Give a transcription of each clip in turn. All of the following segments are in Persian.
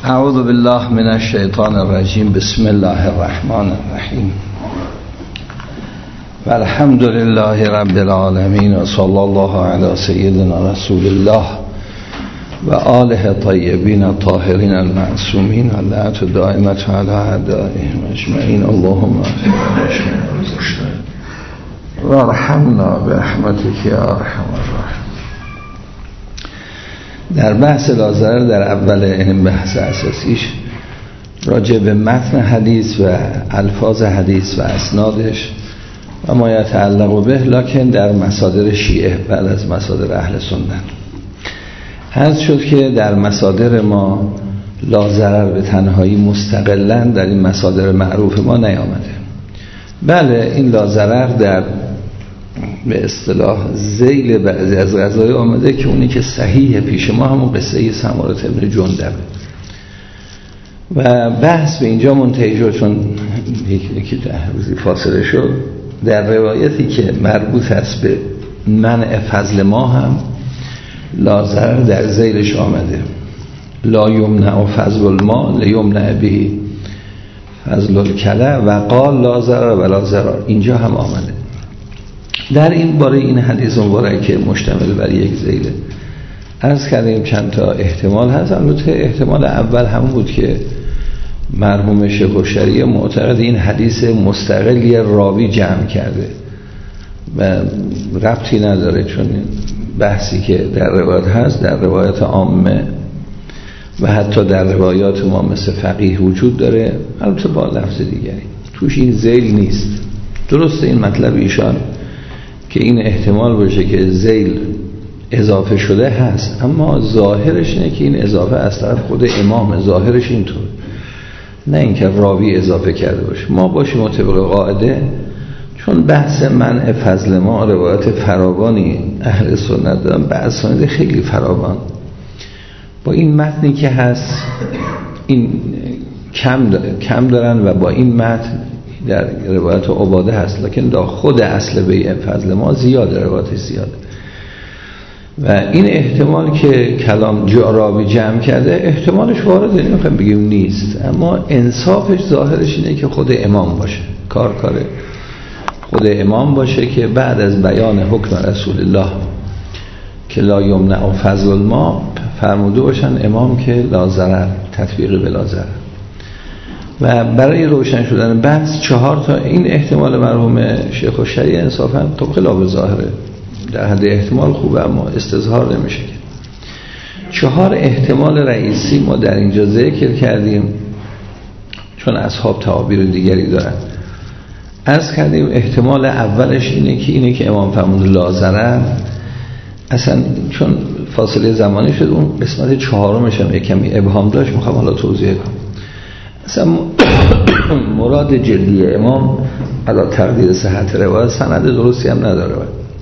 اعوذ بالله من الشیطان الرجیم. بسم الله الرحمن الرحیم. والحمد لله رب العالمین و صلی الله علی سیدنا رسول الله و آله طیبین الطاهرین المعصومین و لعنت دائمة علی اعدائهم اجمعین. اللهم و ارحمنا برحمتک یا ارحم الراحمین. در بحث لاضرر در اول این بحث اساسیش راجع به متن حدیث و الفاظ حدیث و اسنادش و ما یتعلق به، لکن در مصادر شیعه بعد از مصادر اهل سنت عرض شد که در مصادر ما لاضرر به تنهایی مستقلاً در این مصادر معروف ما نیامده. بله، این لاضرر در به اصطلاح ذیل بعضی از غذای آمده که اونی که صحیح پیش ما همون قصه سمره بن جندب و بحث به اینجا منتهی شد، چون یکی روزی فاصله شد. در روایتی که مربوط است به منع فضل ما هم لاضرر در ذیلش آمده. لا یمنع فضل الماء لیمنع به فضل الکلى و قال لا ضرر ولا ضرار، اینجا هم آمده. در این باره این حدیث مبارک که مشتمل بر یک ذیله عرض کردیم چند تا احتمال هست. البته احتمال اول همون بود که مرحوم شیخ الشریعه معتقد این حدیث مستقلی راوی جمع کرده و ربطی نداره، چون بحثی که در روایت هست در روایت عامه و حتی در روایات ما مثل فقیه وجود داره، البته با لفظ دیگری، توش این ذیل نیست. درسته این مطلب ایشان که این احتمال باشه که ذیل اضافه شده هست، اما ظاهرش اینه که این اضافه از طرف خود امام، ظاهرش اینطور، نه اینکه راوی اضافه کرده باشه. ما باشیم مطابق قاعده، چون بحث منع فضل ما روایت فراوانی اهل سنت دارن، بعض سنت خیلی فراوان با این متنی که هست این کم دارن و با این متن در روایت عباده هست، لکن در خود اصل بیع فضل ما زیاده، روایت زیاده و این احتمال که کلام راوی جمع کرده احتمالش وارده، نمیخوایم بگیم نیست، اما انصافش ظاهرش اینه که خود امام باشه، کار خود امام باشه که بعد از بیان حکم رسول الله که لا یمنع فضل الماء فرموده باشن امام که لا ضرر، تطبیق بلا ضرر. و برای روشن شدن بحث 4 تا این احتمال مرحوم شیخ الشریعه انصافا طبق خلاف ظاهره، در حد احتمال خوبه اما استظهار نمیشه که 4 احتمال رئیسی ما در اینجا ذکر کردیم، چون اصحاب تعابیر دیگری دارن. عرض کردیم احتمال اولش اینه که امام فرمود لا ضرر، اصلا چون فاصله زمانی شد اون قسمت 4مش هم کمی ابهام داشت، میخوام حالا توضیح کنم. اصلا مراد جدی امام علا تقدیر صحت روایت، سند درستی هم نداره،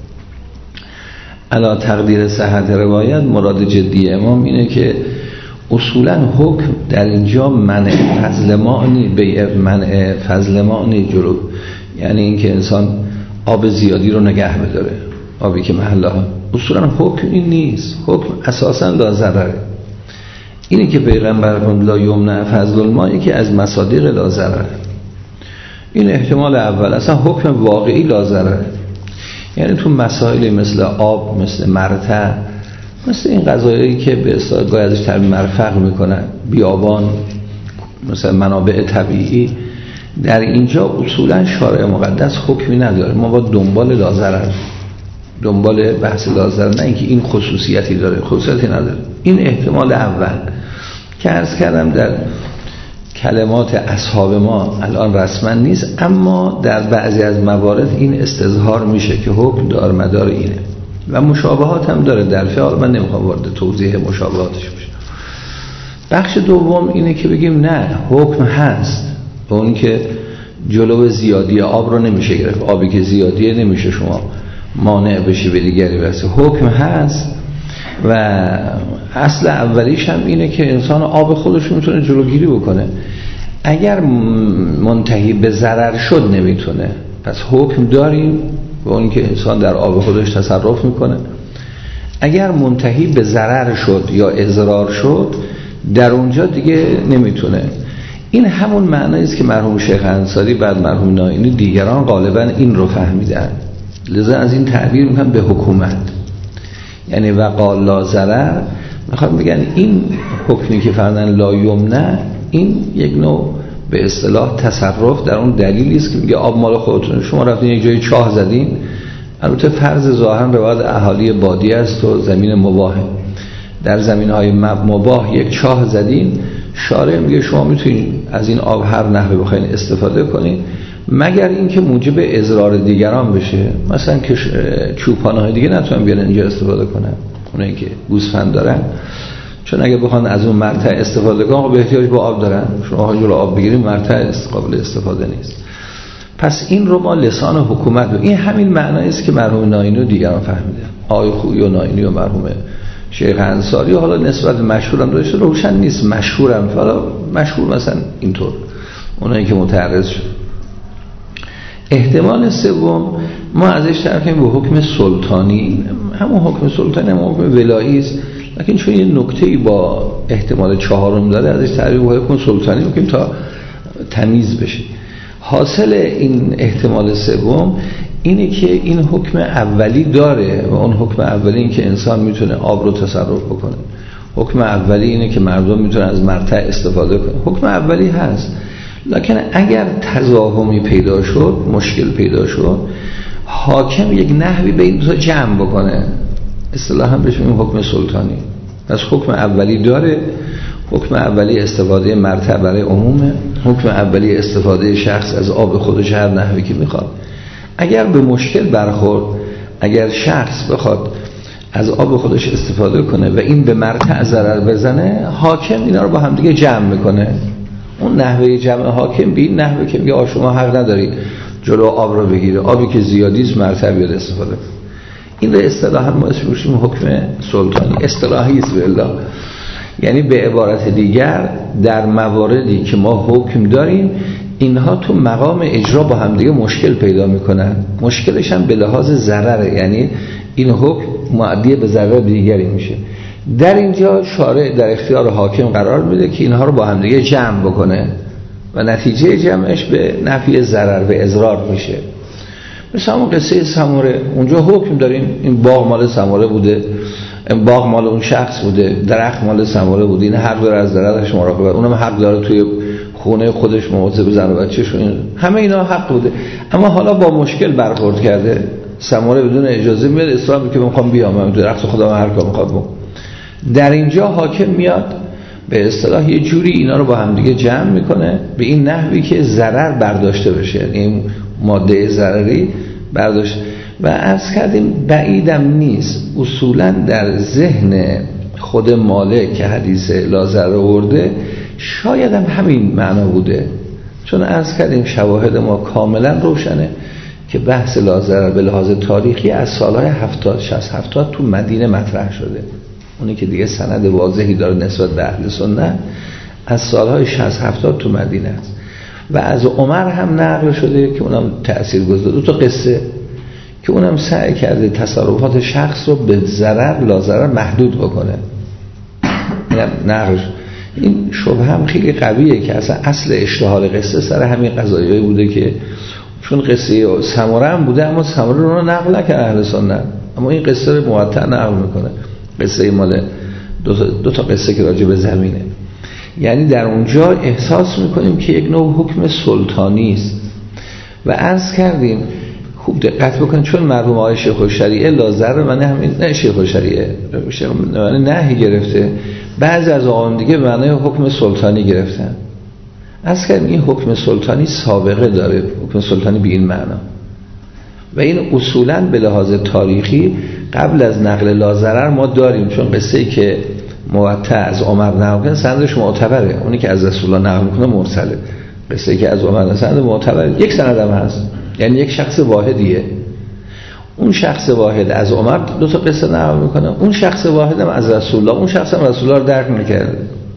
علا تقدیر صحت روایت مراد جدی امام اینه که اصولا حکم در اینجا منع فضل معنی به منع فضل معنی جلو، یعنی اینکه انسان آب زیادی رو نگه بداره، آبی که محله ها، اصولا حکم این نیست، حکم اساسا لا ضرره. اینه که پیغمبر فرمود لا یمنع فضل الماء که از مصادیق لا ضرره. این احتمال اول، اصلا حکم واقعی لا ضرره، یعنی تو مسائل مثل آب، مثل مرتع، مثل این قضایایی که به اصطلاح گاهی ازش تعبیر مرفق میکنن، بیابان، مثلا منابع طبیعی، در اینجا اصولا شارع مقدس حکمی نداره، ما با دنبال لا ضرر، دنبال بحث لا ضرر، نه اینکه این خصوصیتی داره، خصوصیتی نداره. این احتمال اول که عرض کردم در کلمات اصحاب ما الان رسما نیست، اما در بعضی از موارد این استظهار میشه که حکم دار مدار اینه و مشابهات هم داره در فعل. من نمیخوام وارد توضیح مشابهاتش بشم. بخش دوم اینه که بگیم نه، حکم هست، اون که جلو زیادی آب رو نمیشه گرفت، آبی که زیادیه نمیشه شما مانع بشی به دیگری برسه، حکم هست و اصل اولیش هم اینه که انسان آب خودش میتونه جلوگیری بکنه، اگر منتهی به ضرر شد نمیتونه، پس حکم داریم و اون که انسان در آب خودش تصرف میکنه. اگر منتهی به ضرر شد یا اضرار شد در اونجا دیگه نمیتونه. این همون معنی است که مرحوم شیخ انصاری بعد مرحوم ناینی دیگران غالبا این رو فهمیدن، لذا از این تعبیر میکنم به حکومت، یعنی وقال لا ضرر، میخوام بگن این حکمی که فرضاً لا یمنع، این یک نوع به اصطلاح تصرف در اون دلیلی است که میگه آب مال خودتون، شما رفتین یک جای چاه زدین، البته فرض ظاهرا روایت اهالی بادیه است و زمین مباهه، در زمین‌های مباح یک چاه زدین، شارع میگه شما میتونید از این آب هر نحوی بخواید استفاده کنید، مگر اینکه موجب اضرار دیگران بشه، مثلا که چوپان‌های دیگه نتونن بیان اینجا استفاده کنن، اونایی که گوسفند دارن، چون اگه بخوان از اون مرتع استفاده کنن به احتیاج به آب دارن، شما جلو آب بگیرید مرتع قابل استفاده نیست. پس این رو ما لسان حکومت این همین معنی است که مرحوم ناینی و دیگران فهمیدن. آقای خویی و ناینی و مرحوم شیخ انصاری، حالا نسبت مشهورم داشته، روشن نیست مشهورم، حالا مشهور مثلا اینطور اونایی که متعرض شد. احتمال سوم ما ازش طرفیم به حکم سلطانی، همون حکم سلطانی همون حکم ولایی است، لیکن چون یه نکته‌ای با احتمال چهارم داره ازش تعریف به حکم سلطانی میکنیم تا تمیز بشه. حاصل این احتمال سوم اینه که این حکم اولی داره و اون حکم اولی این که انسان میتونه آب رو تصرف بکنه، حکم اولی اینه که مردم میتونن از مرتع استفاده کنه، حکم اولی هست، لکن اگر تضاهمی پیدا شد، مشکل پیدا شد، حاکم یک نحوی به این دو جمع بکنه، اصطلاحاً بهش میگیم حکم سلطانی. پس حکم اولی داره، حکم اولی استفاده مرتع برای عمومه، حکم اولی استفاده شخص از آب خودش هر نحوی که میخواد. اگر به مشکل برخورد، اگر شخص بخواد از آب خودش استفاده کنه و این به مرتع ضرر بزنه، حاکم اینا رو با هم دیگه جمع میکنه. اون نحوه جمع حاکم به این نحوه که میگه شما حق نداری جلو آب رو بگیره، آبی که زیادیست مرتع بیاد استفاده کنه. این رو اصطلاحاً ما اسمش حکم سلطانی، اصطلاحی است بالله. یعنی به عبارت دیگر در مواردی که ما حکم داریم، اینها تو مقام اجرا با هم دیگه مشکل پیدا میکنن، مشکلش هم به لحاظ ضرره، یعنی این حکم معدی به ضرر دیگری میشه. در اینجا شارع در اختیار حاکم قرار میده که اینها رو با هم دیگه جمع بکنه و نتیجه جمعش به نفی ضرر و اضرار میشه. مثلا همون قصه سموره، اونجا حکم داریم این باغ مال سموره بوده، این باغ مال اون شخص بوده، درخت مال سموره بوده، این حق داره از درختش مراقبت، اونم حق داره توی خونه خودش مواظب زن و بچه‌ش، همه اینا حق بوده. اما حالا با مشکل برخورد کرده، سموره بدون اجازه میاد اصرار میکنه میخوام بیام، من درخت خودم هر کار میخواد بکنم. در اینجا حاکم میاد به اصطلاح یه جوری اینا رو با هم دیگه جمع میکنه به این نحوی که ضرر برداشته بشه، یعنی ماده ضرری برداشت. و عرض کردیم بعیدم نیست اصولا در ذهن خود مالک که حدیث لا ضرر آورده شاید هم همین معنا بوده، چون عرض کردیم شواهد ما کاملا روشنه که بحث لا ضرر به لحاظ تاریخی از سالهای 70 60 70 تو مدینه مطرح شده، اونی که دیگه سند واضحی داره نسبت به اهل سنت از سالهای 60 70 تو مدینه است. و از عمر هم نقل شده که اونم تاثیرگذار، دو تا قصه که اونم سعی کرده تصرفات شخص رو به ضرر لا ضرر محدود بکنه. نقل این شبه هم خیلی قویه که اصل اشتهار قصه سر همین قضایایی بوده که چون قصه سمره هم بوده اما سمره رو نقل نکنه اهل سنت، اما این قصه رو موطع نقل میکنه، قصه مال دو تا قصه که راجع به زمینه. یعنی در اونجا احساس میکنیم که یک نوع حکم سلطانی است. و عرض کردیم خوب دقت بکنید، چون مرحوم آقای شیخ الشریعه لا ضرر معنی همین، نه شیخ الشریعه معنی نهی گرفته، بعضی از آقایان دیگه معنی حکم سلطانی گرفتن. عرض کردیم این حکم سلطانی سابقه داره، حکم سلطانی به این معنا، و این اصولاً به لحاظ تاریخی قبل از نقل لا ضرر ما داریم، چون قصه‌ای که موطع از عمر نقل کنه سندش معتبره، اونی که از رسول الله نقل میکنه مرسله، قصه‌ای که از عمر سند معتبره، یک سند هم هست، یعنی یک شخص واحدیه، اون شخص واحد از عمر دو تا قصه نقل میکنه، اون شخص واحد هم از رسول الله، اون شخص هم رسول الله رو درک نکرده.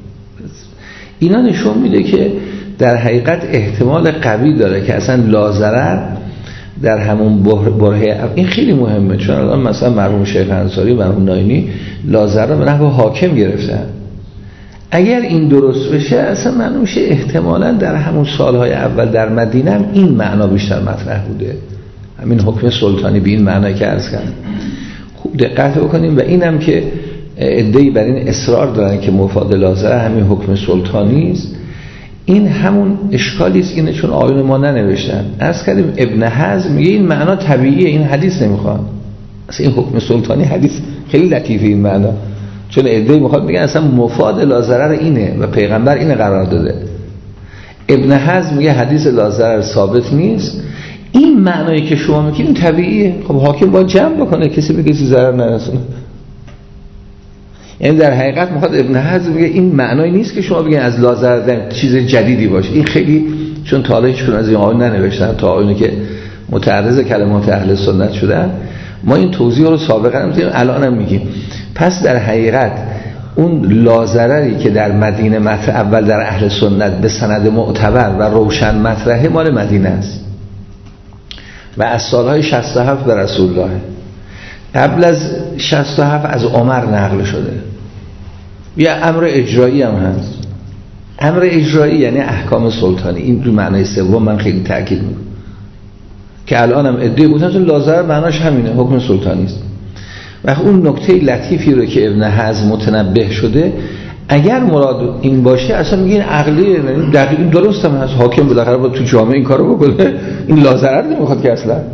اینا نشون میده که در حقیقت احتمال قوی داره که اصلا لا ضرر در همون برهه، این خیلی مهمه، چون الان مثلا مرحوم شیخ انصاری و مرحوم ناینی لا ضرر به نحو حاکم گرفتن، اگر این درست بشه اصلا معلوم میشه احتمالاً در همون سالهای اول در مدینه هم این معنا بیشتر مطرح بوده، همین حکم سلطانی به این معنی که عرض کردم. خوب دقت بکنیم و اینم که عده‌ای بر این اصرار دارن که مفاد لازره همین حکم سلطانی است. این همون اشکالی است اینه چون آیون ما ننوشتن. عرض کردیم ابن حزم میگه این معنا طبیعیه، این حدیث نمیخواد. اصلا این حکم سلطانی حدیث خیلی لطیفه این معنا، چون عده‌ای میخواد بگن اصلا مفاد لازره اینه و پیغمبر اینه قرار داده. ابن حزم میگه حدیث لازره ثابت نیست، این معنایی که شما میگین طبیعیه. خب حاکم باید جمع بکنه، کسی به کسی ضرر نرسونه. یعنی در حقیقت میخواد ابن حزم میگه این معنایی نیست که شما بگین از لازره چیز جدیدی باشه. این خیلی چون تا حالا هیچکدوم از این آیون ننوشتن، تا آیونی که متعرض کلمات اهل سنت شدن ما این توضیح رو سابقا هم دیدیم، الان هم میگیم. پس در حقیقت اون لازرری که در مدینه مطرح اول در اهل سنت به سند معتبر و روشن مطرحه مال مدینه است و از سالهای 67 به رسول الله، قبل از 67 از عمر نقل شده. یه امر اجرایی هم هست. امر اجرایی یعنی احکام سلطانی. این دو معنی سوم من خیلی تاکید میکنم که الان هم ادعای گفتن چون لازره معناش همینه، حکم سلطانی است. و اون نکته لطیفی رو که ابن حزم متنبه شده، اگر مراد این باشه اصلا میگه این عقلیه، دقیق درست هم هست، حاکم بالاخره باید تو جامعه این کارو بکنه، این لازره نمیخواد که اصلا.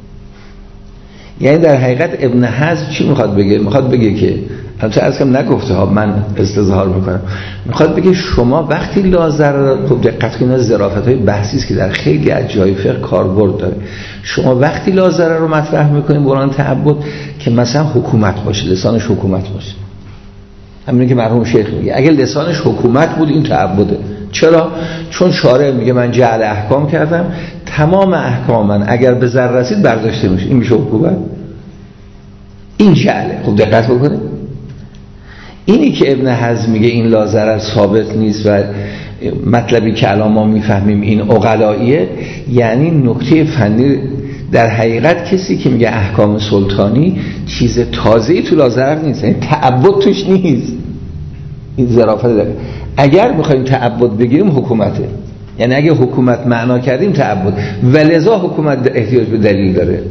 یعنی در حقیقت ابن حزم چی میخواد بگه؟ میخواد بگه که البته از کم نگفته ها، من استظهار میکنم، میخواد بگه شما وقتی لازره، خب دقت کنید ظرافت‌های بحثی است که در خیلی از جای فقه کاربرد داره. شما وقتی لازره رو مطرح میکنید بران تعبد که مثلا حکومت باشه، لسانش حکومت باشه، همین که مرحوم شیخ میگه اگه لسانش حکومت بود این تعبده. چرا؟ چون شارع میگه من جعل احکام کردم، تمام احکام من اگر به ضرر رسید برداشته میشه، این میشه حکومت، این جعله. خب دقت بکنید، اینی که ابن حزم میگه این لازره ثابت نیست و مطلبی که الان ما میفهمیم این عقلاییه، یعنی نکته فنی. در حقیقت کسی که میگه احکام سلطانی چیز تازه‌ای تو لازره نیست، یعنی تعبد توش نیست. این ظرافت داره. اگر میخوایم تعبد بگیریم حکومته، یعنی اگه حکومت معنا کردیم تعبد، ولذا حکومت احتیاج به دلیل داره.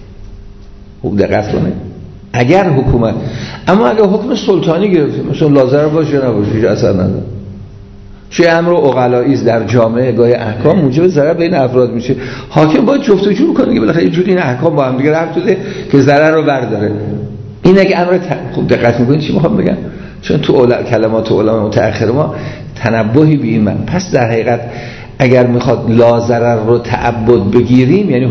خوب دقت کنید، اگر حکومت، اما اگر حکم سلطانی گرفتیم مثلا لازره باشه نباشه اثر نداره، چه امر عقلایی است در جامعه، گاهی احکام موجب ضرر بین افراد میشه، حاکم باید جفتجو کنه که بالاخره یه جوری این احکام با هم دیگه ربط داره که ضرر رو برداره. این اگه امر خوب دقت میکنید چی میخوام بگم، چون تو کلمات علما متأخر ما تنبهی به این من. پس در حقیقت اگر میخواد لازره رو تعبد بگیریم یعنی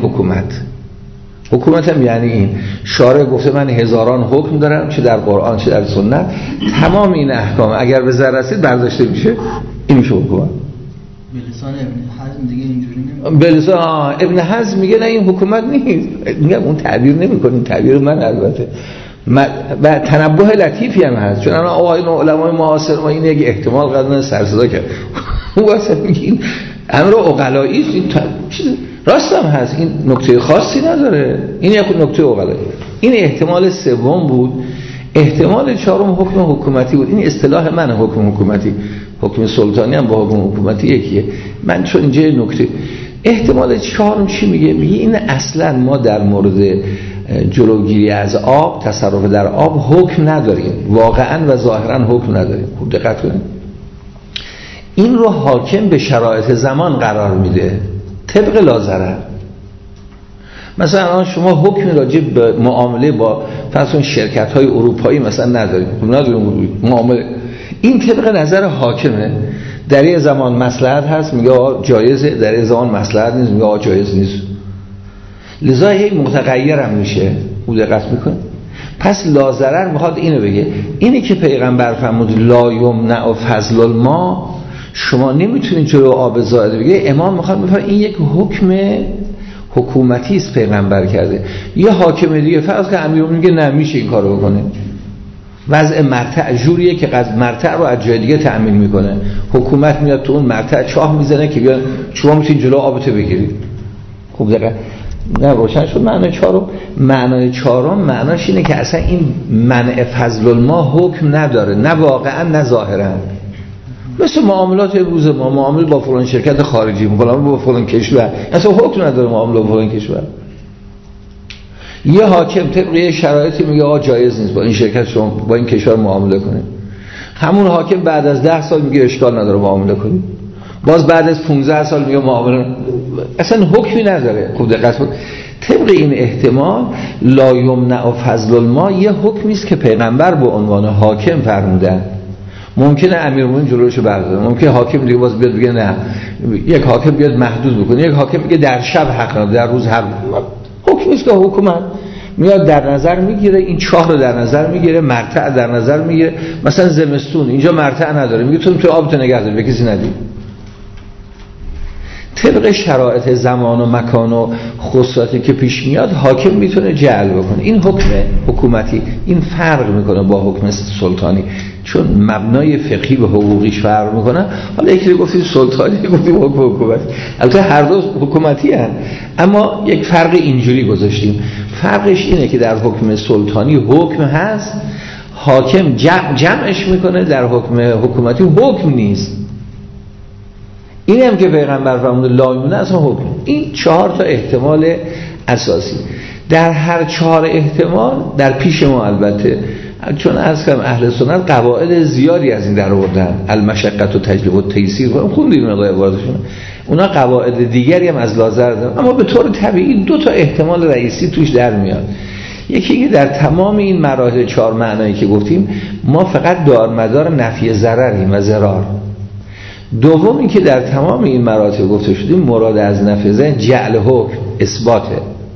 حکومت هم یعنی این شارع گفته من هزاران حکم دارم، چه در قرآن چه در سنت، تمام این احکام اگر به ضرر رسید برداشته میشه، این میشه حکومت. بلسان ابن حزم دیگه اینجوری نمیگه. بلسان ابن حزم میگه نه این حکومت نیست، میگم اون تعبیر نمیکنه، این تعبیر من البته و تنبه لطیفی هم هست، چون الان آقایون علمای معاصر ما این یک احتمال قدر سر صدا کرد، اون واسه میگین امر عقلایی است، این چیز راست هم هست، این نکته خاصی نداره، این یک نکته عقلایی. این احتمال سوم بود. احتمال چهارم حکم حکومتی بود. این اصطلاح من، حکم حکومتی، حکم سلطانی هم با حکم حکومتی یکیه. من چون اینجا نکته احتمال چهارم چی میگه؟ میگه این اصلا ما در مورد جلوگیری از آب، تصرف در آب حکم نداریم، واقعا و ظاهرا حکم نداریم. خوب دقت کنید، این رو حاکم به شرایط زمان قرار میده طبق لازره. مثلا شما حکم راجع به معامله با فرض شرکت‌های اروپایی مثلا نداریم، معامله این طبق نظر حاکمه. در یه زمان مصلحت هست میگه جایزه، در یه زمان مصلحت نیست میگه جایز نیست، لذا هی متغیر هم میشه. او دقت میکنه. پس لازرر میخواد اینو بگه، اینی که پیغمبر فرمود لا یمنع فضل الماء، شما نمیتونید جلو آب زائد بگه. امام میخواد بفرمایه این یک حکم حکومتی است پیغمبر کرده. یه حاکم دیگه فرض که امیرالمومنین میگه نه میشه این کارو بکنه، وضع مرتع جوریه که مرتع رو از جای دیگه تأمین میکنه، حکومت میاد تو اون مرتع چاه میزنه که بیان شما میتونید جلو آبتو بگیرید. خوب دقیقه نه روشن شد. معنای چهارم معناش اینه که اصلا این منع فضل الماء حکم نداره، نه واقعا نه ظاهرا. مثل معاملات امروز ما، معامله با فلان شرکت خارجی میکنم با فلان کشور، اصلا حکم نداره معامله با فلان کشور. یه حاکم طبق یه شرایطی میگه آقا جایز نیست با این شرکت شما با این کشور معامله کنید، همون حاکم بعد از 10 سال میگه اشکال نداره معامله کنید، باز بعد از 15 سال میگه معامله، اصلا حکمی نداره. خوب دقت کن، طبق این احتمال لا یمنع فضل الماء یه حکمی است که پیغمبر به عنوان حاکم فرمودن. ممکنه امیرالمومنین جلوشو برداره، ممکنه حاکم دیگه باز بیاد بگه نه، یک حاکم بیاد محدود بکنه، یک حاکم بگه در شب حق نداره، در روز حق. حکمی است که حکومت میاد در نظر میگیره، این چاه رو در نظر میگیره، مرتع در نظر میگیره. مثلا زمستون اینجا مرتع نداره، میگه تو آب نگه دار، به کسی ندی. طبق شرایط زمان و مکان و خصوصاتی که پیش میاد حاکم میتونه جعل بکنه. این حکم حکومتی این فرق میکنه با حکم سلطانی، چون مبنای فقهی و حقوقیش فرق میکنه. حالا یکی گفتیم سلطانی، گفتیم حکم حکومتی، البته هر دو حکومتی هستند، اما یک فرق اینجوری گذاشتیم. فرقش اینه که در حکم سلطانی حکم هست، حاکم جمعش میکنه، در حکم حکومتی حکم نیست. این هم که پیغمبر فرموده لا یمنع اصلا حکم. این 4 تا احتمال اساسی. در هر 4 احتمال در پیش ما، البته چون عرض کردم اهل سنت قواعد زیادی از این در آوردن، المشقت و تجلیب و تیسیر خوندیم مقدار عباراتشون، اونا قواعد دیگری هم از لازر دارن، اما به طور طبیعی 2 تا احتمال رئیسی توش در میاد. یکی که در تمام این مراحل 4 معنایی که گفتیم ما فقط دارمدار نفی ضرریم و ضرار. دوم این که در تمام این مراتب گفته شدیم مراد از نفذه جعل حکم اثباته.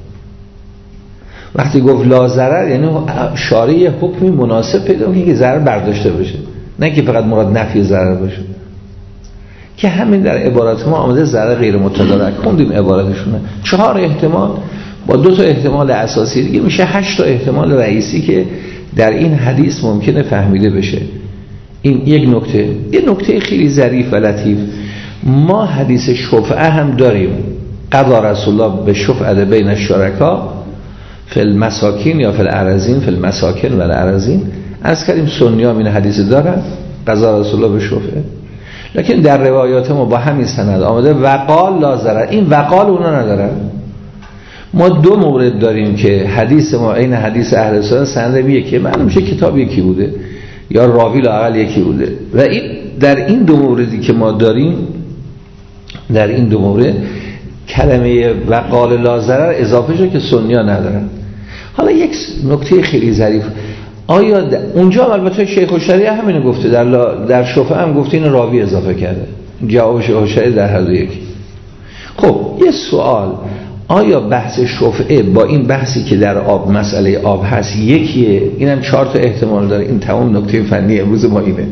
وقتی گفت لا ضرر یعنی شارع حکمی مناسب پیدا کنه که ضرر برداشته بشه، نه که فقط مراد نفی ضرر باشه، که همین در عبارات ما آمده ضرر غیر متدارک. خوندیم عباراتشونه. 4 احتمال با 2 تا احتمال اساسی دیگه میشه 8 تا احتمال رئیسی که در این حدیث ممکنه فهمیده بشه. این یک نکته. یه نکته خیلی ظریف و لطیف، ما حدیث شفعه هم داریم. قضا رسول الله به شفعه بین الشرکا فی المساکین یا فی الارضین، فی المساکن و الارضین. از کردیم سنی ها این حدیث دارن، قضا رسول الله به شفعه، لیکن در روایات ما با همین سند آمده وقال لا ضرر. این وقال اونا ندارن. ما 2 مورد داریم که حدیث ما این حدیث اهل سنت سند یکی، معلوم میشه کتاب یکی بوده یا راوی لااقل یکی بوده، و این در این 2 موردی که ما داریم، در این 2 مورد کلمه وقال لا ضرر اضافه شده که سنی‌ها ندارن. حالا یک نکته خیلی ظریف، آیا اونجا البته شیخ الشریعه همینو گفته، در شفعه هم گفته این راوی اضافه کرده، جواب شیخ الشریعه در هر دو یکی. خب یه سوال، آیا بحث شفعه با این بحثی که در آب مسئله آب هست یکیه؟ اینم 4 تا احتمال داره. این تمام نکته فنی امروز ما اینه.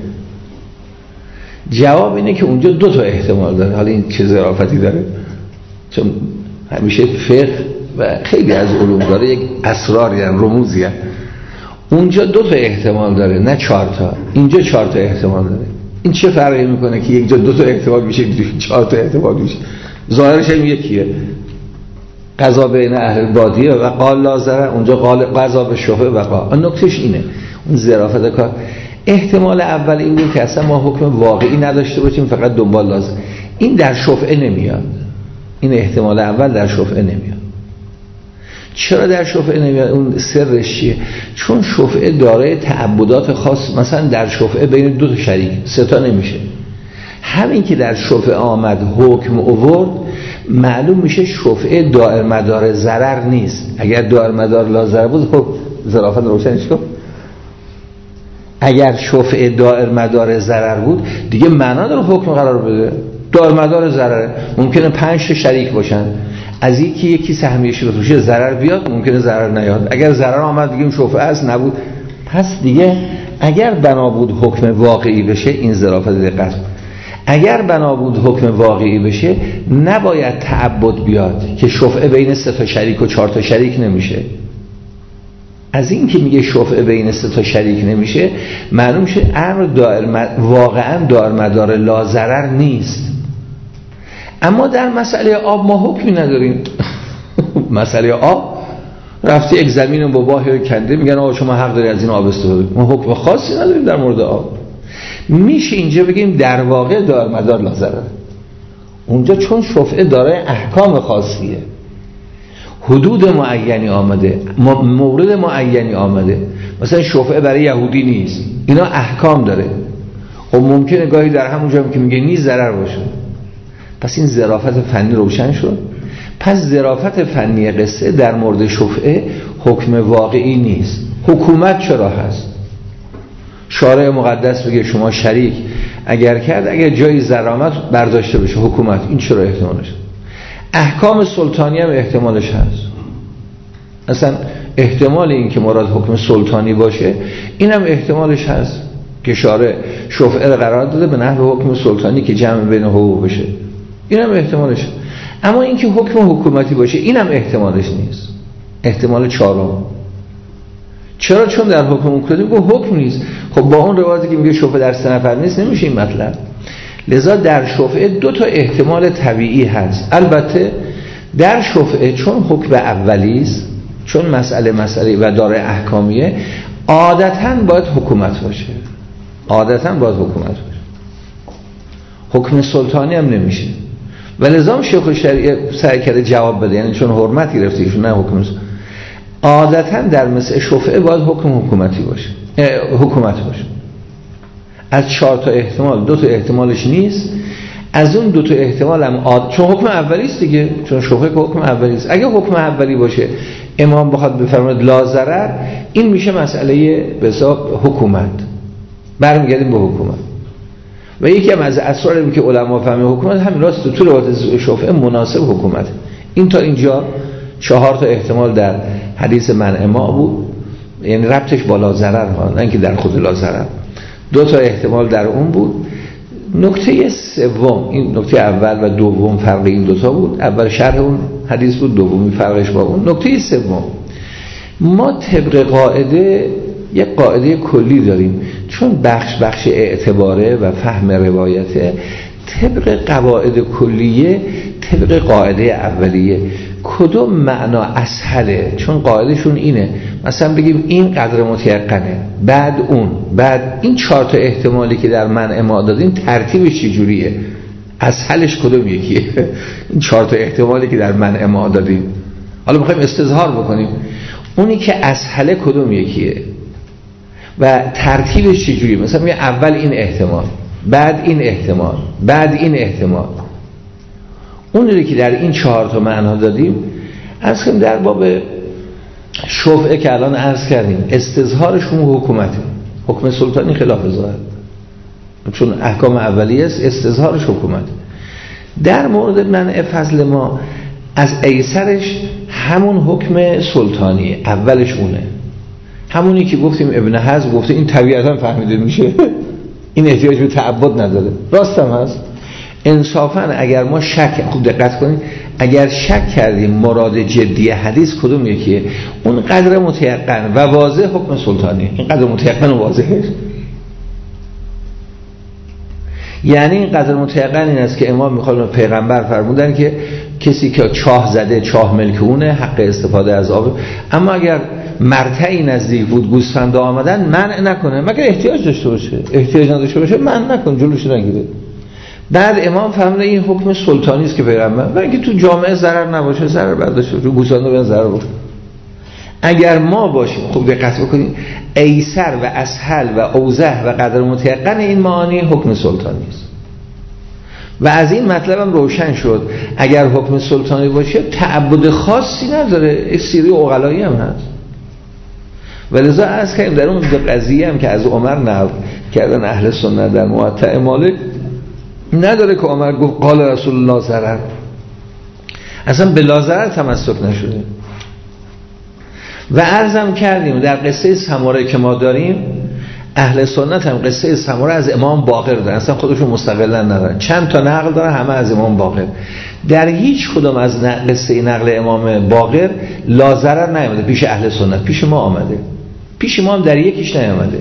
جواب اینه که اونجا 2 تا احتمال داره. حالا این چه ظرافتی داره، چون همیشه فقه و خیلی از علوم داره یک اسراری هم رموزی هم. اونجا 2 تا احتمال داره نه 4 تا. اینجا 4 تا احتمال داره. این چه فرقی میکنه که یک جا 2 تا احتمال میشه 4 تا احتمال میشه؟ ظاهرش هم یکیه، قضا بین اهل بادیه و قال لا ضرر، اونجا قال قضا به شفعه و قال. نکتهش اینه، اون ظرافت کار. احتمال اول این بود که اصلا ما حکم واقعی نداشته باشیم، فقط دنبال لازم. این در شفعه نمیاد. این احتمال اول در شفعه نمیاد. چرا در شفعه نمیاد؟ اون سرش چیه؟ چون شفعه دارای تعبدات خاص، مثلا در شفعه بین 2 تا شریک 3 تا نمیشه. همین که در شفعه آمد حکم آورد، معلوم میشه شفعه دائر مدار ضرر نیست. اگر دائر مدار لا ضرر بود، خب ظرافت روشنش کن. اگر شفعه دائر مدار ضرر بود دیگه معنا داره حکم قرار بده. دائر مدار ضرر ممکنه 5 تا شریک باشن، از یکی سهمیش بشه ضرر بیاد، ممکنه ضرر نیاد. اگر ضرر آمد دیگه شفعه است، نبود پس دیگه اگر بنا بود حکم واقعی بشه، این ظرافت دقت، اگر بنا بود حکم واقعی بشه نباید تعبد بیاد که شفعه بین 3 تا شریک و 4 تا شریک نمیشه. از این که میگه شفعه بین 3 تا شریک نمیشه، معلوم شه امر واقعا دائر مدار لا ضرر نیست. اما در مسئله آب ما حکمی نداریم. مسئله آب رفتی یک زمین با باه کنده، میگن آقا شما حق داری از این آب استفاده کنید. ما حکم خاصی نداریم در مورد آب. میشه اینجا بگیم در واقع دارمدار لا ضرر. اونجا چون شفعه دارای احکام خاصیه، حدود معینی آمده، مورد معینی آمده. مثلا شفعه برای یهودی نیست، اینا احکام داره. خب ممکنه گاهی در همون جایی که میگه نیست ضرر باشه. پس این ظرافت فنی روشن شد. پس ظرافت فنی قصه در مورد شفعه حکم واقعی نیست. حکومت چرا هست؟ شارع مقدس بگه شما شریک اگر کرد، اگر جایی ضرامت برداشته بشه حکومت، این چرا احتمالش؟ احکام سلطانی هم احتمالش هست. اصلا احتمال این که مراد حکم سلطانی باشه این هم احتمالش هست که شارع شفعه رو قرار داده به نحو حکم سلطانی که جمع بین حقوق بشه، این هم احتمالش هست. اما این که حکم حکومتی باشه این هم احتمالش نیست. احتمال چهارم. چرا؟ چون در حکم حکومتی گفت حکم نیست. خب با اون روایتی که میگه شفعه در 3 نفر نیست نمیشه این مطلب. لذا در شفعه 2 تا احتمال طبیعی هست. البته در شفعه چون حکم اولی است، چون مسئله و داره احکامیه، عادتاً باید حکومت باشه. عادتاً باید حکومت باشه. حکم سلطانی هم نمیشه. و لذا شیخ شریعه سعی کرده جواب بده، یعنی چون حرمت گرفته ایشون، نه حکم سلطانی. عادتاً در مثل شفعه باید حکم حکومتی باشه، حکومت باشه. از 4 تا احتمال 2 تا احتمالش نیست. از اون 2 تا احتمال هم چون حکم اولی است دیگه، چون شفعه که حکم اولی است. اگه حکم اولی باشه امام بخواد بفرماید لا ضرر، این میشه مسئله به حساب حکومت. برمیگردیم به حکومت. و یکی هم از اسراری که علما فهمیدن حکومت همین راست تو روایت شفعه مناسب حکومت. این تا اینجا 4 تا احتمال در حدیث منع ما بود، یعنی ربطش با لا ضرر ها، نه اینکه در خود لا ضرر. 2 تا احتمال در اون بود. نکته سوم، این نکته اول و دوم فرق این 2 تا بود. اول شرح اون حدیث بود، دومی فرقش با اون. نکته سوم، ما طبق قاعده یک قاعده کلی داریم، چون بخش اعتباره و فهم روایته، طبق قواعد کلیه، طبق قاعده اولیه کدوم معنا اسهله. چون قاعدشون اینه، مثلا بگیم این قدر متیقنه، بعد اون، بعد این 4 تا احتمالی که در منع ما دادیم ترتیبش چجوریه؟ اسهلش کدوم یکیه؟ این 4 تا احتمالی که در منع ما دادیم، حالا میخوایم استظهار بکنیم، اونی که اسهله کدوم یکیه و ترتیبش چجوریه؟ مثلا میگه اول این احتمال، بعد این احتمال، بعد این احتمال. اونی که در این 4 تا معنا دادیم، از کنیم در باب شفعه که الان عرض کردیم، استظهارشون حکومته. حکم سلطانی خلاف ظاهر، چون احکام اولیه است، استظهارش حکومت. در مورد منع فضل ما از ایسرش همون حکم سلطانیه، اولش اونه، همونی که گفتیم ابن حزم گفته این طبیعتا فهمیده میشه، این احتیاج به تعبد نداره. راست هم هست. انصافا اگر ما شک، خوب دقت کنید، اگر شک کردیم مراد جدی حدیث کدوم یکیه، اون قدر متیقن و واضح حکم سلطانی، این قدر متیقن و واضحه. یعنی این قدر متیقن این است که امام میخواد، پیغمبر فرمودن که کسی که چاه زده، چاه ملک اونه، حق استفاده از آب، اما اگر مرتعی نزدیک بود گوسفند آمدن منع نکنه، مگر احتیاج داشته باشه. احتیاج نداشته باشه منع نکن، جلوش نگیره. بعد امام فهمیده این حکم سلطانی است که پیغمبر، و اینکه تو جامعه ضرر نباشه، ضرر برداشته باشه، گوسفند رو ضرر باشه. اگر ما باشیم، خوب دقت بکنید، ایسر و اسهل و اوضح و قدر متیقن این معانی حکم سلطانی است. و از این مطلب هم روشن شد اگر حکم سلطانی باشه تعبد خاصی نداره، سیری عقلایی هم هست. ولذا از کردیم در اون قضیه هم که از عمر نقل کردن اهل سنت در موطأ مالک، نداره که عمر گفت قال رسول الله ضرر، اصلا به لا ضرر تمسک نشده. و عرضم کردیم در قصه سمره که ما داریم، اهل سنت هم قصه سمره از امام باقر دارن، اصلا خودشون مستقلا ندارن، چند تا نقل دارن همه از امام باقر. در هیچ کدام از قصه نقل امام باقر لا ضرر نیامده پیش اهل سنت، پیش ما آمده، پیش ما هم در یکیش نیامده.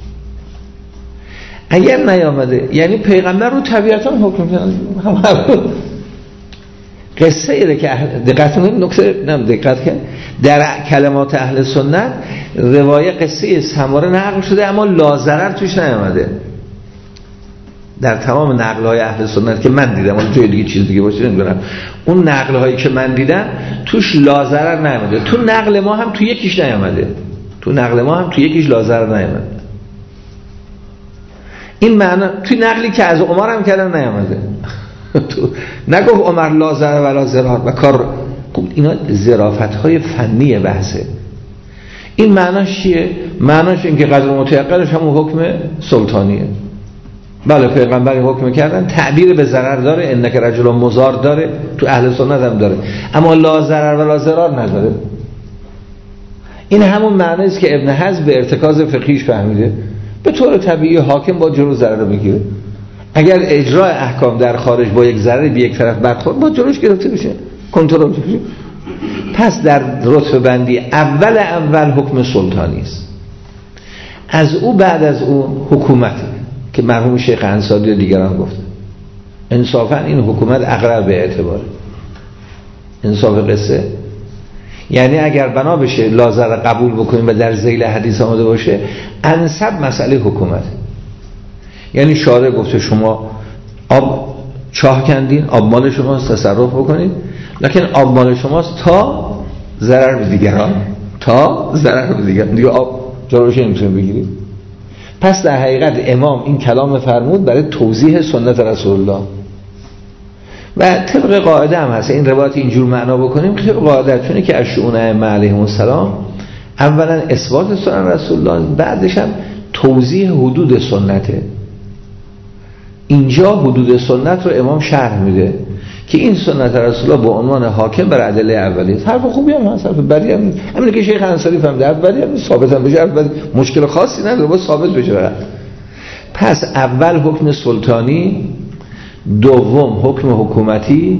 اگر نیامده یعنی پیغمبر رو طبیعتا حکم کردن. قصه ایره که دقت کنید، نکته دقت کنید، در کلمات اهل سنت روایت قصه سمره نقل شده اما لا ضرر توش نیامده. در تمام نقل‌های اهل سنت که من دیدم، اون جای دیگه چیز دیگه باشه نمیدونم، اون نقل‌هایی که من دیدم توش لا ضرر نیامده. تو نقل ما هم تو یکیش نیامده، تو نقل ما هم تو یکیش لا ضرر نیامده. این معنا توی نقلی که از عمر هم کردن نیامده. تو نگفت عمر لا ضرر ولا ضرار و کار. اینا ظرافت‌های فنی بحثه. این معناش چیه؟ معناش این که قدر متیقنش همون حکم سلطانیه. بله پیغمبری حکم کردن، تعبیر به ضرر داره، انک رجل مضار داره، تو اهل سنت هم داره، اما لا ضرر ولا ضرار نداره. این همون معنی است که ابن حزم به ارتکاز فقهیش فهمیده. به طور طبیعی حاکم با جلو ضرر رو بگیره. اگر اجرای احکام در خارج با یک ضرر به یک طرف برخورد، با جلوش گرفته بشه، کنترل بشه. پس در رتبه بندی اول حکم سلطانی است، از او بعد از او حکومت که مرحوم شیخ انصاری و دیگران گفتن. انصافا این حکومت اقرب به اعتباره، انصاف قصه. یعنی اگر بنا بشه لازر قبول بکنیم و در ذیل حدیث آمده باشه، انسب مسئله حکومت. یعنی شارع گفته شما آب چاه کندین، آب مال شماست، تصرف بکنید، لکن آب مال شماست تا ضرر به دیگران، تا ضرر به دیگران، دیگه آب جلوش نمیتونیم بگیریم. پس در حقیقت امام این کلام فرمود برای توضیح سنت رسول الله و طبق قاعده هم هست. این روایت اینجور معنا بکنیم طبق قاعده، چونه که از شؤون ائمه علیهم السلام اولا اثبات سنت رسول الله، بعدش هم توضیح حدود سنته. اینجا حدود سنت رو امام شرح میده که این سنت رسول الله به عنوان حاکم بر ادله اولیه. حرف خوبی هم هست، حرف بدی هم نیست. همین که شیخ انصاری فهمیده، حرف بدی هم نیست، ثابت هم بشه، حرف بدی مشکل خاصی نداره، باید ثابت بشه. پس اول حکم سلطانی، دوم حکم حکومتی،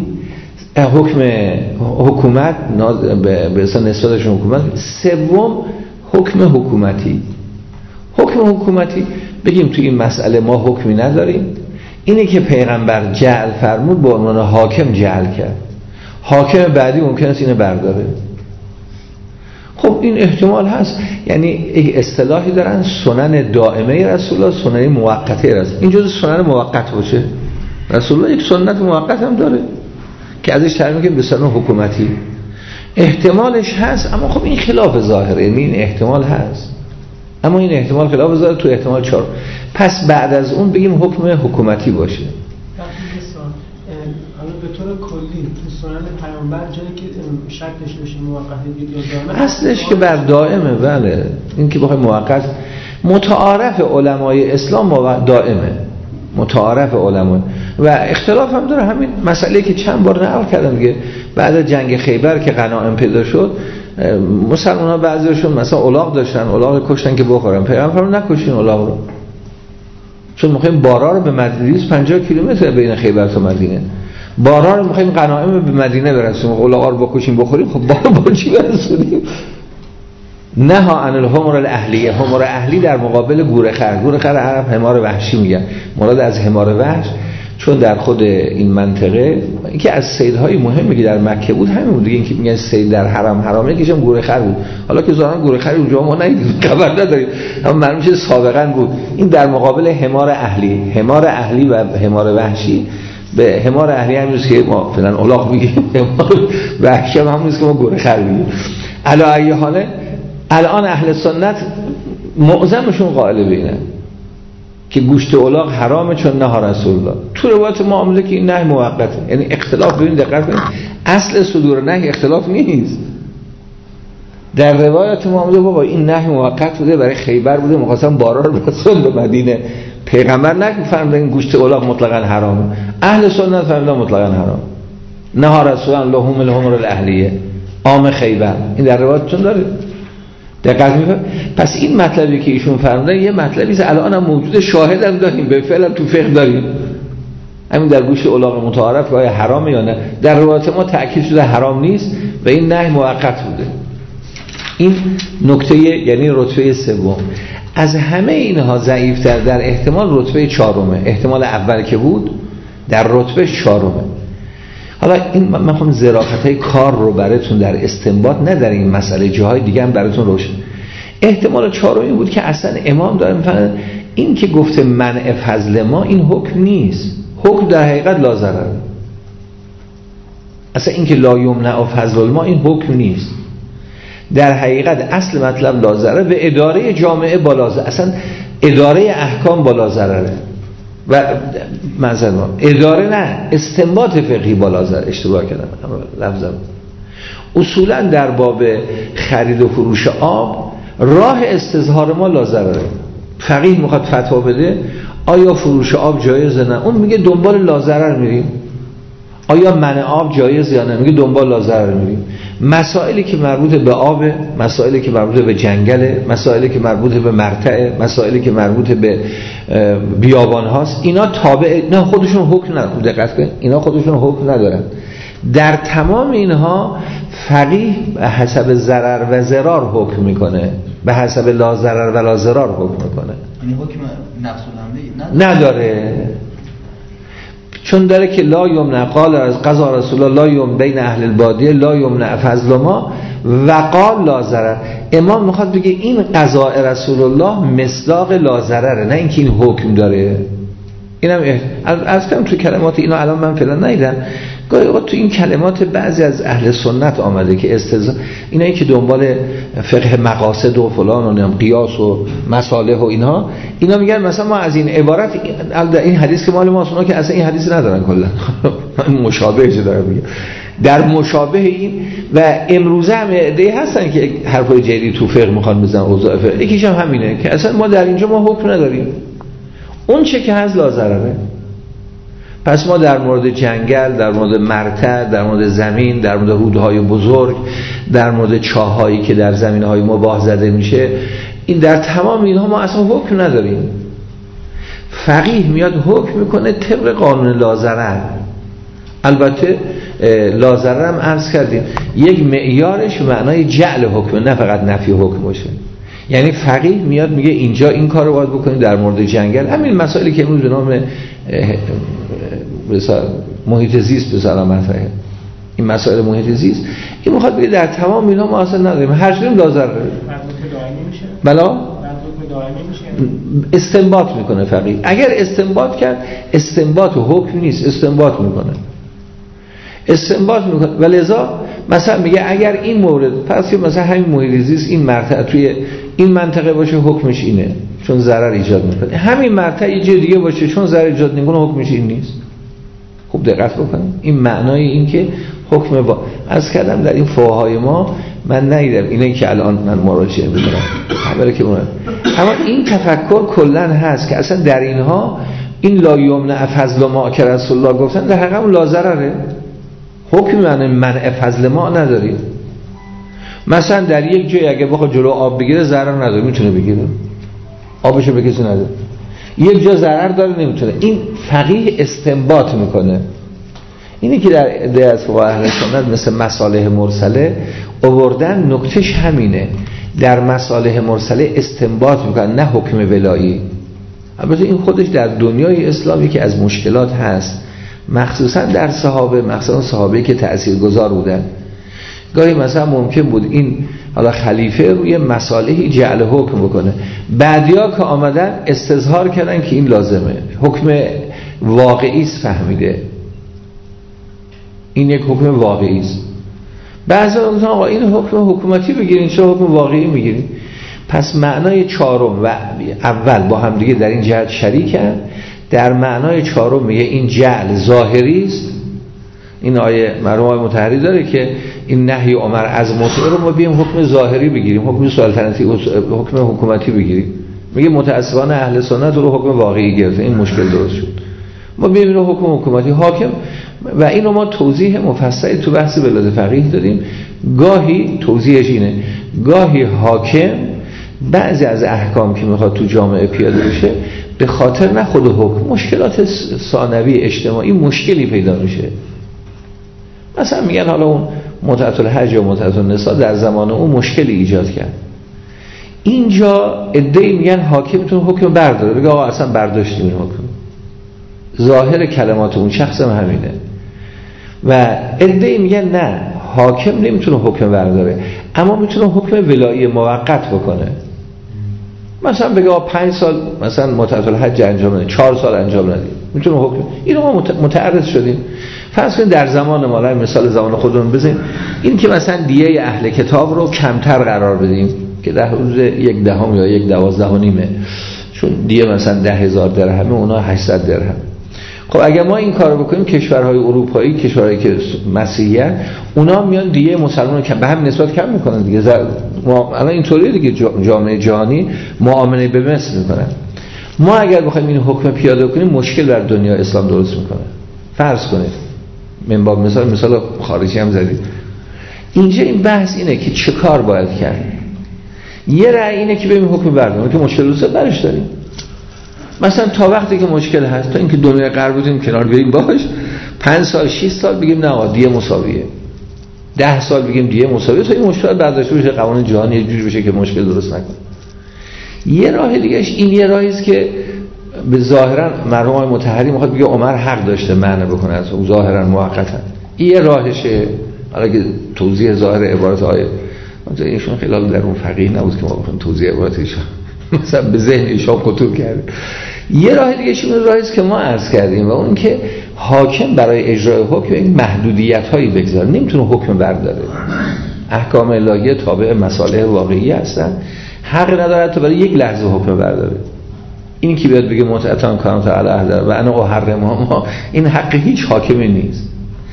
حکومت به اصلا نسبتش حکومت، سوم حکم حکومتی. حکم حکومتی بگیم تو این مسئله ما حکمی نداریم، اینه که پیغمبر جعل فرمود به عنوان حاکم جعل کرد، حاکم بعدی ممکن است اینو برداره. خب این احتمال هست. یعنی یک اصطلاحی دارن سنن دائمه رسول الله، سنن موقته رسول. این جزء سنن موقت باشه. رسول الله یک سنت موقت هم داره که ازش تعبیر می‌کنه به سنن حکومتی. احتمالش هست، اما خب این خلاف ظاهره. یعنی این احتمال هست، اما این احتمال خلاف ظاهر تو احتمال 4. پس بعد از اون بگیم حکم حکومتی باشه. حالا به طور کلی تو سنن پیامبر جایی که شک داشته باشیم موقته یا دائمه، اصلش که بر دائمه. بله این که بخوای موقت، متعارف علمای اسلام دائمه، متعارف علما و اختلاف هم داره. همین مسئله که چند بار نقل کردم دیگه، بعد از جنگ خیبر که غنایم پیدا شد، مسلمان ها بعضیشون مثلا الاغ داشتن، الاغ کشتن که بخورن. پیغمبر فرمود نکشین الاغ رو، چون میخوایم بارا رو به مدینه 50 کیلومتر بین خیبر تا مدینه، بارا رو میخوایم غنایم به مدینه برسونیم، الاغ رو بکشیم بخوریم. خب بارا با چی برسونیم؟ نها عن الحمر الاهلیه. حمر اهلی در مقابل گورخر. گورخر عرب حمار وحشی میگن، مراد از حمار وحش، چون در خود این منطقه اینکه از صیدهای مهمی که در مکه بود همین بود دیگه. اینکه میگن صید در حرم حرامه که گورخر بود، حالا که ظاهرا گورخری اونجا ما ندیدیم، خبر نداریم، اما معلوم شده سابقا بود. این در مقابل حمار اهلی. حمار اهلی و حمار وحشی، به حمار اهلی همینیست که ما فعلا الاغ میگیم، حمار وحشی هم همینیست که ما گورخر میگیم. علی ای حال الان اهل سنت معظمشون قائل به اینه که گوشت الاغ حرامه، چون نهی رسول الله. تو روایت معامله که این نهی موقته، یعنی اختلاف ببین دقت کنید، اصل صدور نهی اختلاف نیست. در روایت معامله بابا این نهی موقت بوده، برای خیبر بوده، می‌خواستن بارا رو برسون به مدینه. پیغمبر نفرمود این گوشت الاغ مطلقاً حرامه، اهل سنت فرمودن مطلقاً حرام. نهی رسول الله لحوم الحمر الاهلیه عام خیبر. این در روایتتون داره. دقیقاً میفهم. پس این مطلبی که ایشون فرمودن یه مطلبی است الان هم موجود، شاهد هم داریم، به فعل تو فقه داریم. همین در گوشت الاغ متعارف که آیا حرامه یا نه، در روایت ما تأکید شده حرام نیست و این نهی موقت بوده. این نکته، یعنی رتبه سوم. از همه اینها ضعیف‌تر در احتمال رتبه 4. احتمال اول که بود در رتبه 4. حالا این من میخوام ظرافت‌های کار رو براتون در استنباط نداریم، این مسئله جاهای دیگه هم براتون روشن. احتمال 4 بود که اصلا امام داره میفهمه این که گفته منع فضل ما، این حکم نیست. حکم در حقیقت لا ضرر. اصلا این که لا یمنع فضل ما این حکم نیست. در حقیقت اصل مطلب لا ضرر و اداره جامعه بالا ضرر. اصلا اداره احکام بالا ضرره و مثلا اداره نه، استنباط فقهی بالا ضرر. اشتباه کردم لفظم. اصولا در باب خرید و فروش آب راه استظهار ما لا ضرره. فقیه میخواد فتوا بده آیا فروش آب جایزه نه، اون میگه دنبال لا ضرر میریم. آیا منع آب جایز یا نه، میگه دنبال لا ضرر میریم. مسائلی که مربوط به آب، مسائلی که مربوط به جنگله، مسائلی که مربوط به مرتع، مسائلی که مربوط به بیابان هاست، اینا تابع، نه خودشون حکم ندارن. دقت کن، اینا خودشون حکم ندارن. در تمام اینها فقیه به حسب ضرر و ضرار حکم میکنه، به حسب لا ضرر و لا ضرار حکم میکنه. یعنی حکم نفس الامر نداره. چون داره که لا یمنع، قال از قضا رسول الله لا یمنع بین اهل البادیه لا یمنع فضل ما و قال لا ضرر. امام میخواد بگه این قضاء رسول الله مصداق لا ضرره، نه اینکه این حکم داره. اینم از کم تو کلمات اینا الان من فعلا ندیدم. گاهی اوقات تو این کلمات بعضی از اهل سنت آمده که استدلال، اینایی که دنبال فقه مقاصد و فلان و قیاس و مصالح و اینا میگن مثلا ما از این عبارت این حدیث که مال ماست، اونا که اصلا این حدیث ندارن کلا مشابه چه داره میگه. در مشابه این و امروزه هم ایده هستن که حرفای جدید تو فقه میخوان بزنن اوضاع فقه. یکیش هم همینه که اصلا ما در اینجا ما حکم نداریم، اون چه که هست لا ضرره. پس ما در مورد جنگل، در مورد مرتع، در مورد زمین، در مورد رودهای بزرگ، در مورد چاهایی که در زمینهای مباح زده میشه، این در تمام اینها ما اصلا حکم نداریم. فقیه میاد حکم میکنه طبق قانون لا ضرر. البته لا ضرر هم عرض کردیم یک معیارش معنای جعل حکم، نه فقط نفی حکم باشه. یعنی فقیه میاد میگه اینجا این کارو باید بکنید در مورد جنگل. همین مسائلی که امروز به نام محیط زیست بسیار مطرحه، این مسائل محیط زیست، این میخواد بگه در تمام اینا ما اصلا نداریم، هر چیزی لا ضرر. بلا استنباط میکنه فقیه. اگر استنباط کرد، استنباط و حکم نیست، استنباط میکنه و لذا مثلا میگه اگر این مورد، پس که مثلا همین محیط زیست این مرتع توی این منطقه باشه حکمش اینه چون ضرر ایجاد میکنه، همین مرتع یه جای دیگه باشه چون ضرر ایجاد نمیکنه حکمش این نیست. خوب دقت بکنید، این معنای این که حکم با از کردم در این فقهای ما من ندیدم اینه که الان من مراجعه میکنم خبره که اون، اما این تفکر کلا هست که اصلا در اینها این لا یمنع فضل ما که رسول الله گفتن در حقیقت لا ضرره. حکم منع فضل ما نداریم. مثلا در یک جای اگه بخواد جلو آب بگیره ضرر نداره، میتونه بگیره، آبشو به کسی نده. یک جا ضرر داره نمیتونه. این فقیه استنباط میکنه. اینی که در از فقهای اهل سنت مثل مصالح مرسله آوردن، نکتهش همینه. در مصالح مرسله استنباط میکنن، نه حکم ولایی. البته این خودش در دنیای اسلامی که از مشکلات هست، مخصوصا در صحابه، مخصوصا صحابه‌ای که تاثیرگذار بودن. گاهی مثلا ممکن بود این حالا خلیفه روی مصالحی جعل حکم بکنه، بعدیا که آمدن استظهار کردن که این لازمه، حکم واقعی است، فهمیده این یک حکم واقعی است. بعضا میگن آقا این حکم حکومتی بگیرین، چرا حکم واقعی میگیرین؟ پس معنای چهارم و اول با هم دیگه در این جهت شریکن. در معنای چهارم میگه این جعل ظاهری است. این آیه مرحوم آیه مطهری داره که این نهی عمر از مطیع رو ما بیایم حکم ظاهری بگیریم، حکم سلطنتی، حکم حکومتی بگیریم. میگه متأسفانه اهل سنت رو حکم واقعی گرفته، این مشکل درست شد، ما بیایم رو حکم حکومتی حاکم. و اینو ما توضیح مفصلی تو بحث بلاد فقیه دادیم. گاهی توضیحش اینه، گاهی حاکم بعضی از احکام که میخواد تو جامعه پیاده بشه به خاطر نه خود حکم، مشکلات ثانوی اجتماعی مشکلی پیدا میشه. مثلا میگن حالا اون متعة الحج و متعة النساء در زمان اون مشکلی ایجاد کرد، اینجا ادعی میگن حاکم میتونه حکم برداره، بگه آقا اصلا برداشتیم این حکم، ظاهر کلمات اون شخص هم همینه. و ادعی میگن نه، حاکم نمیتونه حکم برداره، اما میتونه حکم ولایی موقت بکنه. مثلا بگه 5 سال مثلا متعهد الحج انجام ندید، 4 سال انجام ندید، میتونه حکم اینو ما متعرض شدیم. فرض کنید در زمان ما، مثال زمان خودمون بزنیم، این که مثلا دیه اهل کتاب رو کمتر قرار بدیم که در حدود 1/10 یا 1/12 چون دیه مثلا 10,000 درهمه، اونا 800 درهم. خب اگر ما این کارو بکنیم، کشورهای اروپایی، کشورهایی که مسیحیه، اونا میان دیه مسلمان رو به هم نسبت کم میکنن دیگه. الان اینطوریه دیگه، جامعه جهانی معامله به مثل میکنن. ما اگر بخوایم این حکم پیاده کنیم، مشکل بر دنیا اسلام درست میکنه. فرض کنید من با مثال خارجی هم زدید. اینجا این بحث اینه که چه کار باید کرد. یه رأی اینه که بریم حکم برداریم که مشکل رو برش داریم. مثلا تا وقتی که مشکل هست، تا اینکه دنیای غرب بودیم کنار بریم باش، 5 سال 6 سال بگیم نه دیه مساویه، 10 سال بگیم دیه مساویه، تا این مشکل برداشته بشه، قوانین جهانی یه جوری بشه که مشکل درست نکنه. یه راه دیگهش این، یه راهی است که به ظاهرا مرحوم آقای مطهری میخواد بگه عمر حق داشته منع بکنه از ظاهرا موقتا. این یه راهشه. حالا که توضیح ظاهر عبارت آیه مثلا ایشون خیلی در اون فقیه نبود که ما بخوایم توضیح عبارت ایشون مثلا به ذهن ایشون خطور کرده. یه راه دیگه شون راهی است که ما عرض کردیم و اون که حاکم برای اجرای حکم این محدودیت‌هایی بگذاره، نمیتونه حکم برداره. احکام الهیه تابع مصالح واقعی هستن، حق نداره تا برای یک لحظه حکم برداره. این که بیاد بگه متعتان کانت علی احد و انا احرمها، این حق هیچ حاکمی نیست.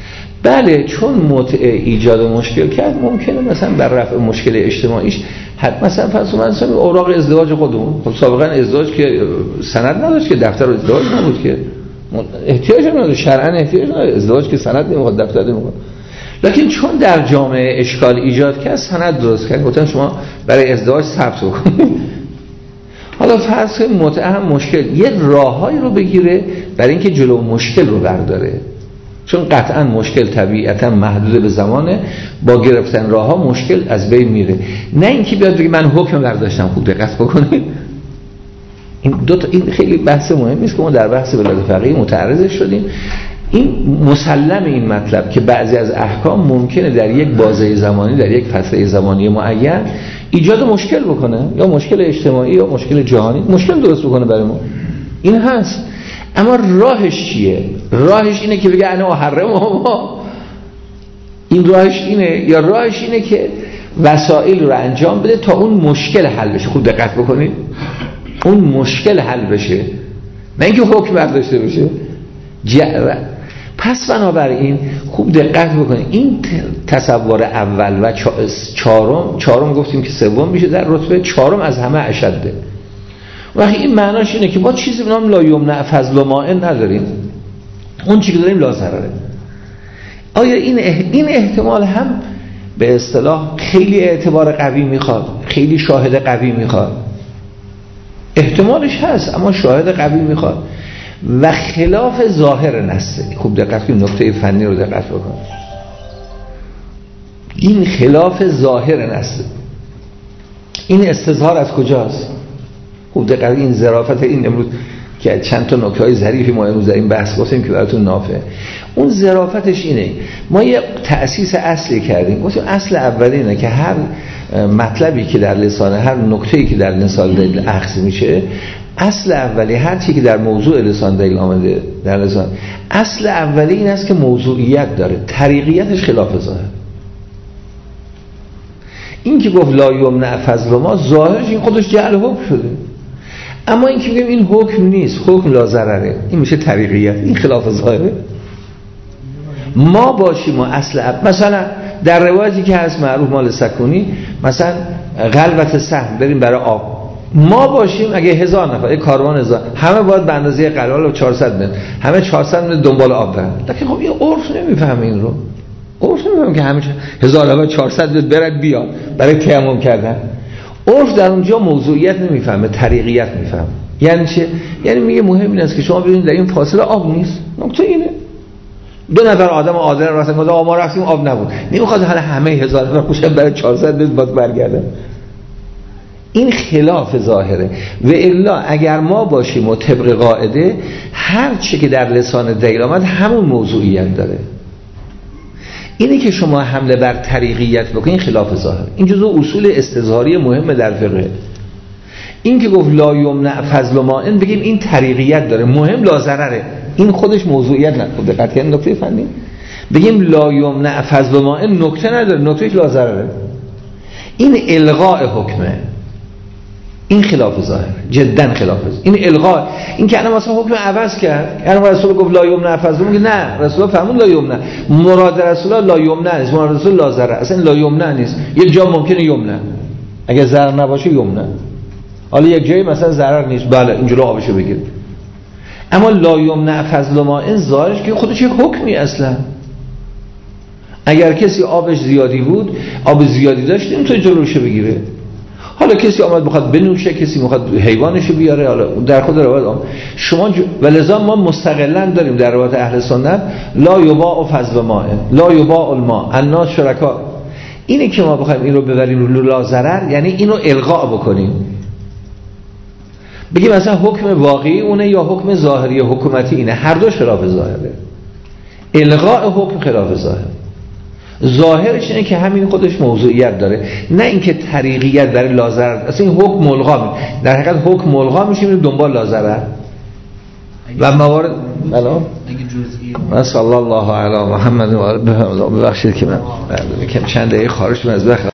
بله چون متع ایجاد مشکل کرد، ممکنه مثلا بر رفع مشکل اجتماعیش حد مثلا فرض اوراق ازدواج خودمون، خب سابقا ازدواج که سند نداشت که، دفتر ازدواج نبود که، احتیاج نداره، شرعاً احتیاج نداره، ازدواج که سند نمیخواد، دفتر نمیخواد. لکن چون در جامعه اشکال ایجاد کرد، سند درست کرد، گفتن شما برای ازدواج ثبت بکنید. حالا فرض کنید متع هم مشکل، یه راههایی رو بگیره برای اینکه جلو مشکل رو برداره، چون قطعا مشکل طبیعتا محدود به زمانه، با گرفتن راهها مشکل از بین میره. نه اینکه بیاد بگه من حکم برداشتم. خوب دقت بکنید، این خیلی بحث مهمی است که ما در بحث ولایت فقیه متعرض شدیم. این مسلم این مطلب که بعضی از احکام ممکنه در یک بازه زمانی، در یک فتره زمانی معین ایجاد مشکل بکنه، یا مشکل اجتماعی یا مشکل جهانی، مشکل درست بکنه برای ما. این هست. اما راهش چیه؟ راهش اینه که بگه انا احرمها، این راهش اینه، یا راهش اینه که وسایل رو انجام بده تا اون مشکل حل بشه. خوب دقت بکنید، اون مشکل حل بشه، نه اینکه حکم برداشته بشه. پس بنابراین خوب دقت بکنید، این تصور اول و چهارم گفتیم که سوم میشه در رتبه، چهارم از همه اشده. وقتی این معناش اینه که ما چیزی به نام لا یمنع فضل ماء نداریم، اون چیزی که داریم لا ضرره. آیا این احتمال هم به اصطلاح خیلی اعتبار قوی میخواد، خیلی شاهد قوی میخواد؟ احتمالش هست اما شاهد قوی میخواد و خلاف ظاهر نصه. خوب دقت کنید، نکته فنی رو دقت بکنید، این خلاف ظاهر نصه. این استظهار از کجاست؟ خوب دقت، این ظرافت این امروز که چند تا نکته‌های ظریفی ما امروز در این بحث گفتیم که براتون نافعه. اون ظرافتش اینه، ما یه تأسیس اصلی کردیم، گفتیم اصل اولی اینه که هر مطلبی که در لسان، هر نکته‌ای که در لسان دلیل اخذ میشه، اصل اولی هر چیزی که در موضوع لسان دلیل آمده در لسان، اصل اولی این است که موضوعیت داره، طریقیتش خلاف ظاهر. این که گفت لا یمنع فضل ما، ظاهرش این خودش جعل حکم شده. اما این که بگیم این حکم نیست، حکم لا ضرره، این میشه طریقیت، این خلاف ظاهره. ما باشیم و اصل مثلا در روایتی که هست معروف مال سکونی، مثلا غلبت سهم بریم برای آب، ما باشیم اگه 1000 نفر، کاروان 1000، همه باید به اندازه قلال و 400 متر، همه 400 متر دنبال آب برن. لکن خب این عرف نمیفهمه، این رو عرف نمیفهمه که همه 1000 نفر 400 متر برد بیاد برای تیمم کردن. عرف در اونجا موضوعیت نمیفهمه، طریقیت میفهمه. یعنی چه؟ یعنی میگه مهم این است که شما ببینید در این فاصله آب نیست. نکته اینه. 2 نفر آدم عادل رفتن گفتن ما رفتیم آب نبود. نمیخواد حالا همه 1000 نفر خوشن برای 400 متر باز برگردن. این خلاف ظاهره. و الا اگر ما باشیم و طبق قاعده هر چی که در لسان دلیل آمد همون موضوعیت داره. اینی که شما حمله بر طریقیت بکنید خلاف ظاهر. این جزء اصول استظهاری مهم در فقه. این که گفت لا یمنع فضل ماء بگیم این طریقیت داره، مهم لا ضرره، این خودش موضوعیت نداره. دقت کردین نکته فنی؟ بگیم لا یمنع فضل ماء نکته نداره، نکتهش لا ضرره. این الغاء حکمه، این خلاف ظاهر، جدا خلاف ظاهر. این الغاء، این که الان مثلا حکم عوض کرد، یعنی رسول گفت لا یمنع فضل، میگه نه رسول فرمود لا یمنع، مراد رسول لا یمنع نیست، مراد رسول لا ضرر، اصلا لا یمنع نیست. یک جا ممکنه یمنع، اگه ضرر نباشه یمنع. حالا یک جایی مثلا ضرر نیست، بله اینجوری آبشو بگیر. اما لا یمنع فضل ماء ظاهرش که خودش یک حکمی اصلا. اگر کسی آبش زیادی بود، آب زیادی داشت، این تو جلوشو بگیره. حالا کسی آمد بخواد بنوشه، کسی میخواد حیوانشو بیاره، حالا در خود روایت شما ولذا ما مستقلا داریم در روایت اهل سنت لا یباع فضل ماء، لا یباع الماء، الناس شرکا. اینه که ما بخوایم این رو ببریم رو لا ضرر، یعنی اینو الغاء بکنیم، بگیم مثلا حکم واقعی اونه یا حکم ظاهری حکومتی اینه، هر دوش خلاف ظاهره. الغاء حکم خلاف ظاهر، ظاهرش اینه که همین خودش موضوعیت داره، نه اینکه طریقیت برای لا ضرر. اصلا این حکم ملغا، در حقیقت حکم ملغا میشه، میریم دنبال لا ضرر و موارد. الان صلی الله علی محمد و آله. ببخشید که من چند دقیقه خارج شدم از